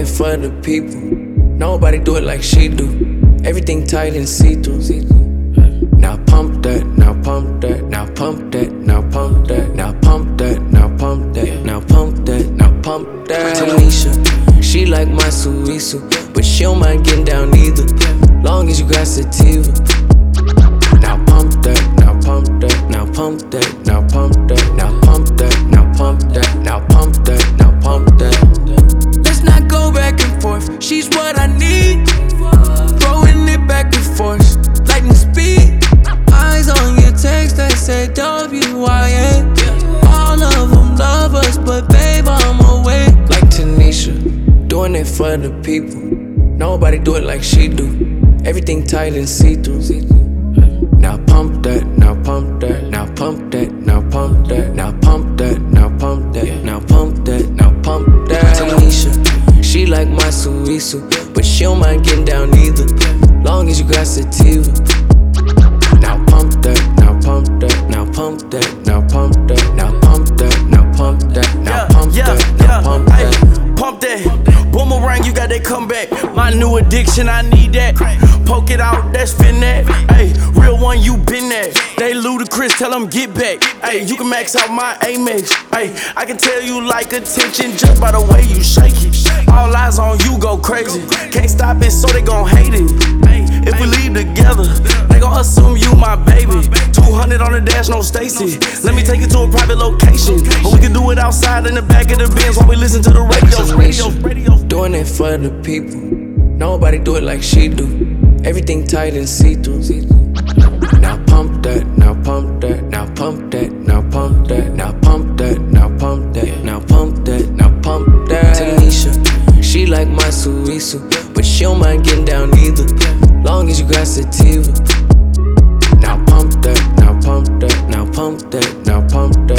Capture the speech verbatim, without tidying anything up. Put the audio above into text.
it for the people. Nobody do it like she do. Everything tight and see-through. Now pump that, now pump that, now pump that, now pump that, now pump that, now pump that, now pump that, now pump that. Tanisha, she like my Suisu, but she don't mind getting down either, long as you got sativa. Now pump that, now pump that, now pump that, now pump that, now pump that, now pump that, now pump that, now pump that. Let's not go back and forth. She's what I need. Throwing it back and forth, lightning speed. Eyes on your text that say W I N. All of them love us, but babe, I'm away. Like Tanisha, doing it for the people. Nobody do it like she do. Everything tight and see-through. Now pump that, now pump that, now pump that, now pump that, now pump that, now pump that, now pump that, now pump that. Tanisha, she like my Suisu, but she don't mind getting down either, long as you got sativa. Now pump that, now pump that, now pump that, now pump that, now pump that, now pump that, now pump that, now pump that. Pump that. Boomerang, you got that comeback. My new addiction, I need that. Poke it out, that's fin that. Ayy, real one, you been that. They ludicrous, tell them get back. Ayy, you can max out my Amex. Ayy, I can tell you like attention just by the way you shake it. All eyes on you, go crazy. Can't stop it, so they gon' hate it. Ayy, if we leave together, they gon' assume you my baby. two hundred on the dash, no Stacy. Let me take you to a private location, or we can do it outside in the back of the Benz while we listen to the radio. radio, radio. Doing it for the people. Nobody do it like she do. Everything tight and see-through. Now pump that, now pump that, now pump that, now pump that, now pump that, now pump that, now pump that, now pump that. Tanisha, she like my Suisu, but she don't mind getting down either, long as you got sativa. Now pump that, now pump that, now pump that, now pump that.